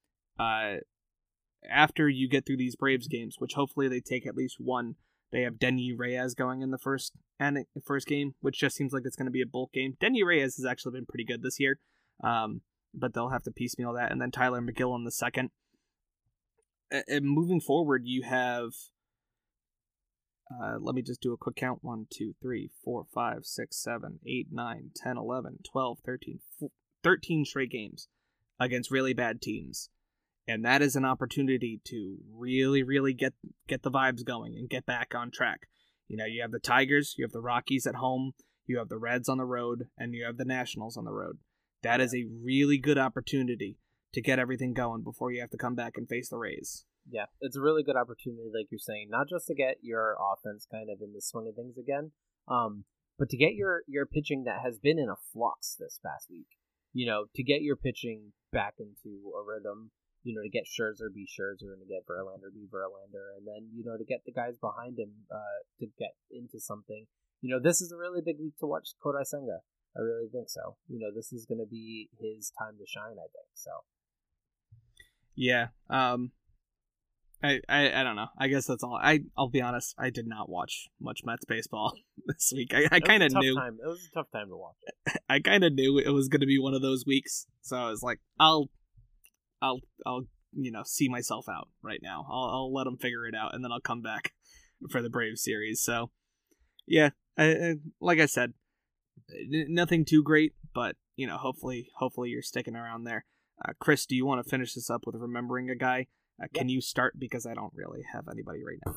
uh, after you get through these Braves games, which hopefully they take at least one, they have Denny Reyes going in the first and the first game, which just seems like it's going to be a bulk game. Denny Reyes has actually been pretty good this year, um, but they'll have to piecemeal that. And then Tyler McGill in the second. And moving forward, you have, uh, let me just do a quick count. one, two, three, four, five, six, seven, eight, nine, ten, eleven, twelve, thirteen, thirteen straight games against really bad teams. And that is an opportunity to really, really get get the vibes going and get back on track. You know, you have the Tigers, you have the Rockies at home, you have the Reds on the road, and you have the Nationals on the road. That is a really good opportunity to get everything going before you have to come back and face the Rays. Yeah, it's a really good opportunity, like you're saying, not just to get your offense kind of in the swing of things again, um, but to get your, your pitching that has been in a flux this past week. You know, to get your pitching back into a rhythm, you know, to get Scherzer be Scherzer and to get Verlander be Verlander, and then, you know, to get the guys behind him uh, to get into something. You know, this is a really big week to watch Kodai Senga. I really think so. You know, this is going to be his time to shine, I think, so. Yeah, um... I, I, I don't know. I guess that's all. I I'll be honest. I did not watch much Mets baseball this week. I, I kind of knew. Time. It was a tough time to watch it. I kind of knew it was going to be one of those weeks, so I was like, I'll, I'll, I'll, you know, see myself out right now. I'll, I'll let them figure it out, and then I'll come back for the Braves series. So, yeah, I, I, like I said, nothing too great, but you know, hopefully, hopefully you're sticking around there. Uh, Chris, do you want to finish this up with remembering a guy? Uh, can yep. you start, because I don't really have anybody right now?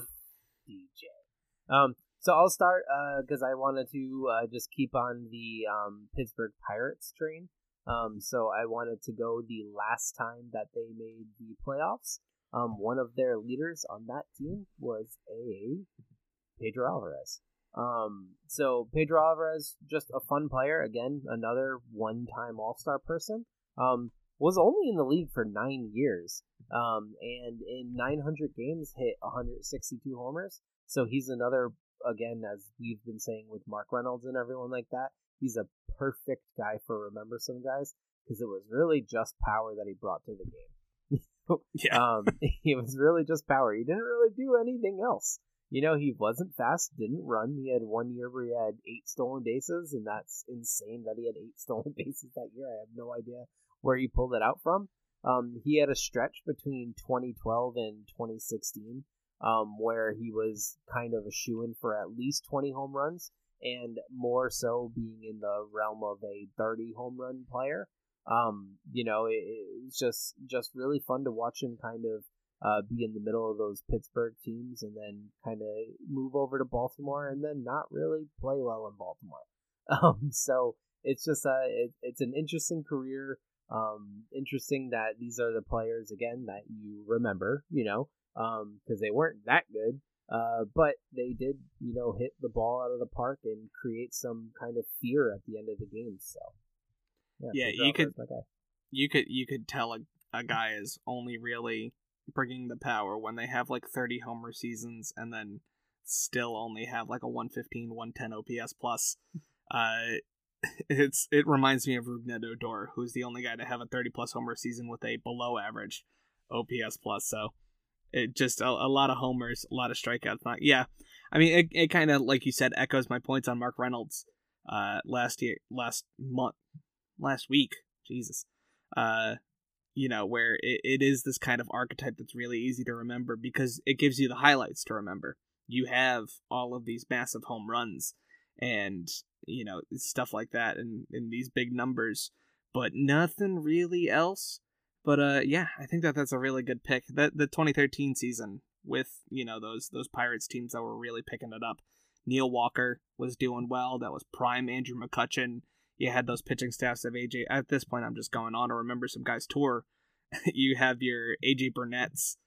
D J. Um, so I'll start because uh, I wanted to uh, just keep on the um, Pittsburgh Pirates train. Um, so I wanted to go the last time that they made the playoffs. Um, one of their leaders on that team was a Pedro Alvarez. Um, so Pedro Alvarez, just a fun player. Again, another one-time All-Star person. Um, was only in the league for nine years. Um, and in nine hundred games hit one hundred sixty-two homers. So he's another, again, as we've been saying with Mark Reynolds and everyone like that, he's a perfect guy for Remember Some Guys, because it was really just power that he brought to the game. yeah. um, it was really just power. He didn't really do anything else. You know, he wasn't fast, didn't run. He had one year where he had eight stolen bases, and that's insane that he had eight stolen bases that year. I have no idea where he pulled it out from. Um, he had a stretch between twenty twelve and twenty sixteen um, where he was kind of a shoo-in for at least twenty home runs, and more so being in the realm of a thirty home run player. Um, you know, it, it was just just really fun to watch him kind of uh, be in the middle of those Pittsburgh teams and then kind of move over to Baltimore and then not really play well in Baltimore. Um, so it's just a, it, it's an interesting career. Um, interesting that these are the players, again, that you remember, you know, um, because they weren't that good, uh, but they did, you know, hit the ball out of the park and create some kind of fear at the end of the game. So, yeah, yeah you could, you could, you could tell a, a guy is only really bringing the power when they have like thirty homer seasons and then still only have like a one fifteen, one ten O P S plus. Uh, It's it reminds me of Rougned Odor, who's the only guy to have a thirty plus homer season with a below average O P S plus. So it just a, a lot of homers, a lot of strikeouts. Not yeah, I mean it. It kind of, like you said, echoes my points on Mark Reynolds uh, last year, last month, last week. Jesus, uh, you know, where it, it is this kind of archetype that's really easy to remember because it gives you the highlights to remember. You have all of these massive home runs and, you know, stuff like that and in, in these big numbers, but nothing really else. But uh, yeah, I think that that's a really good pick. That the twenty thirteen season with, you know, those those Pirates teams that were really picking it up. Neil Walker was doing well. That was prime Andrew McCutchen. You had those pitching staffs of A J. At this point, I'm just going on to Remember Some Guys tour. You have your A J Burnett's.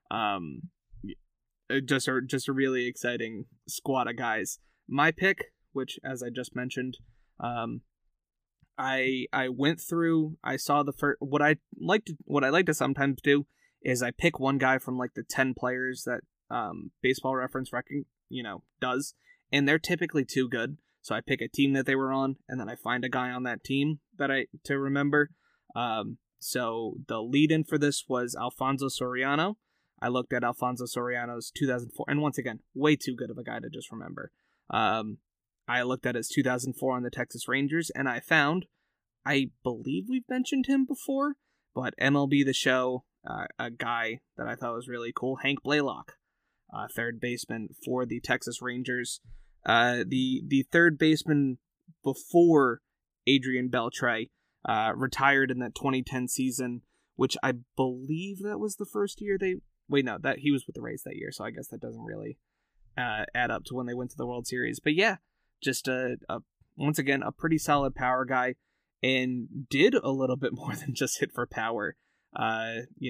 Um, just a just a really exciting squad of guys. My pick, which, as I just mentioned, um, I I went through. I saw the first. What I like to what I like to sometimes do is I pick one guy from like the ten players that um, Baseball Reference reckon you know does, and they're typically too good. So I pick a team that they were on, and then I find a guy on that team that I to remember. Um, so the lead-in for this was Alfonso Soriano. I looked at Alfonso Soriano's two thousand four, and once again, way too good of a guy to just remember. Um, I looked at his two thousand four on the Texas Rangers, and I found, I believe we've mentioned him before, but M L B The Show, uh, a guy that I thought was really cool, Hank Blaylock, uh, third baseman for the Texas Rangers. Uh, the the third baseman before Adrian Beltre uh, retired in that twenty ten season, which I believe that was the first year they... Wait, no, that he was with the Rays that year, so I guess that doesn't really uh, add up to when they went to the World Series. But yeah, just a, a once again a pretty solid power guy, and did a little bit more than just hit for power. Uh, you know,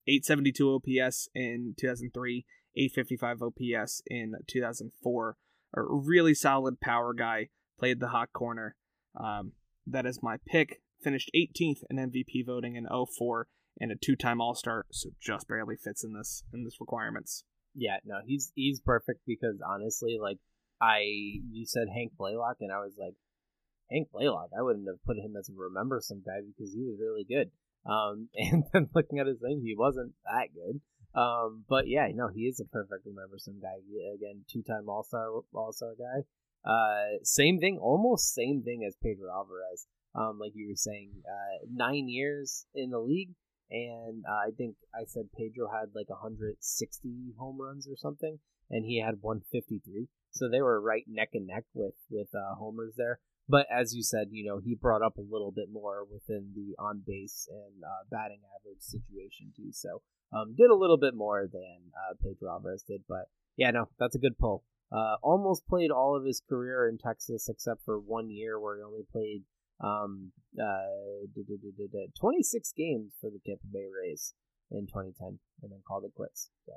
eight seventy-two O P S in two thousand three, eight fifty-five O P S in two thousand four. A really solid power guy, played the hot corner. Um, that is my pick. Finished eighteenth in M V P voting in oh four and a two-time All-Star, so just barely fits in this in this requirements. Yeah, no, he's he's perfect because honestly, like I you said Hank Blaylock and I was like, Hank Blaylock, I wouldn't have put him as a remember some guy because he was really good. Um, and then looking at his thing, he wasn't that good. Um, but yeah, no, he is a perfect remember some guy. Again, two-time All-Star All-Star guy. Uh, same thing, almost same thing as Pedro Alvarez. Um, like you were saying, uh, nine years in the league, and uh, I think I said Pedro had like one hundred sixty home runs or something, and he had one fifty-three. So they were right neck and neck with with uh, homers there. But as you said, you know, he brought up a little bit more within the on base and uh, batting average situation too. So um, did a little bit more than uh, Pedro Alvarez did. But yeah, no, that's a good pull. Uh, almost played all of his career in Texas except for one year where he only played um, uh, twenty-six games for the Tampa Bay Rays in twenty ten and then called it quits. So.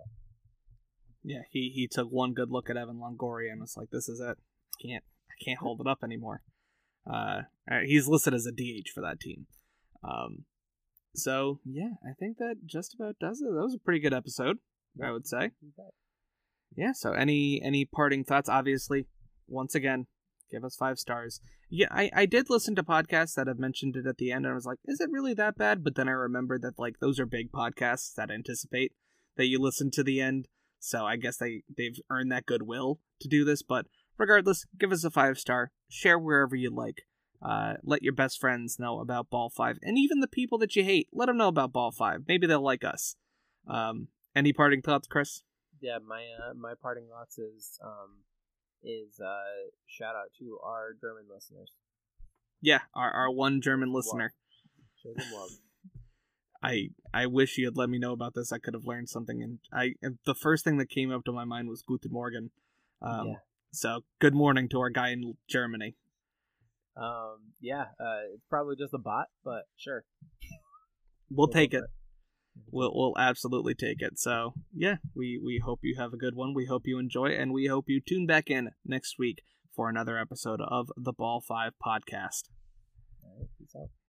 Yeah, he, he took one good look at Evan Longoria and was like, "This is it. I can't I can't hold it up anymore." Uh, he's listed as a D H for that team. Um, so yeah, I think that just about does it. That was a pretty good episode, yeah. I would say. Yeah. So any any parting thoughts? Obviously, once again, give us five stars. Yeah, I, I did listen to podcasts that have mentioned it at the end, and I was like, is it really that bad? But then I remembered that like those are big podcasts that anticipate that you listen to the end. So I guess they they've earned that goodwill to do this, but. Regardless, give us a five star, share wherever you like, uh, let your best friends know about Ball five, and even the people that you hate, let them know about Ball five. Maybe they'll like us. Um, any parting thoughts, Chris? Yeah, my uh, my parting thoughts is um, is uh, shout out to our German listeners. Yeah, our our one German listener. Show them love. I I wish you had let me know about this. I could have learned something, and I the first thing that came up to my mind was Guten Morgen. Um, yeah. So, good morning to our guy in Germany. Um, yeah, uh, it's probably just a bot, but sure. We'll, we'll take it. it. We'll we'll absolutely take it. So, yeah, we, we hope you have a good one. We hope you enjoy, and we hope you tune back in next week for another episode of the Ball five podcast. All right, peace out.